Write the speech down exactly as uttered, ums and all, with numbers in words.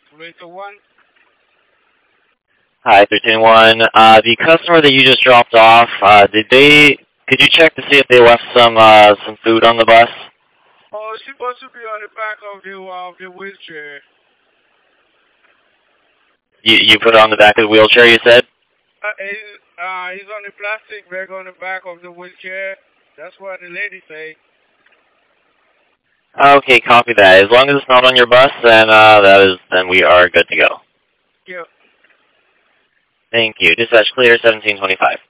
three two one. Hi, three two one. Uh, the customer that you just dropped off, uh, did they, could you check to see if they left some, uh, some food on the bus? Oh, it's supposed to be on the back of the, uh, the wheelchair. You, you put it on the back of the wheelchair, you said? Uh, it's, uh, it's on the plastic bag on the back of the wheelchair. That's what the lady say. Okay, copy that. As long as it's not on your bus, then, uh, that is, then we are good to go. Yeah. Thank you. Dispatch clear, seventeen twenty-five.